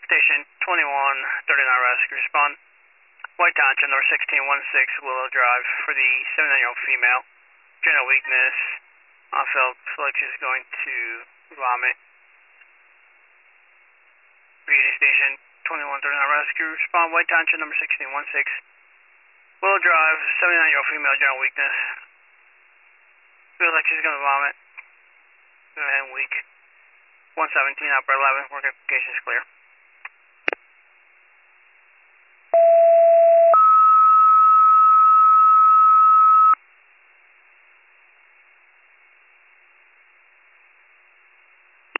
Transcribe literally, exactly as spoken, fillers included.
Station twenty-one thirty-nine rescue respond. White Township, number sixteen one six Willow Drive for the seventy-nine-year-old female. General weakness. I felt like she's going to vomit. Reading Station twenty-one thirty-nine rescue respond. White Township, number sixteen one six Willow Drive, seventy-nine-year-old female, general weakness. Feels like she's going to vomit. And weak. one seventeen, upper eleven, work application is clear.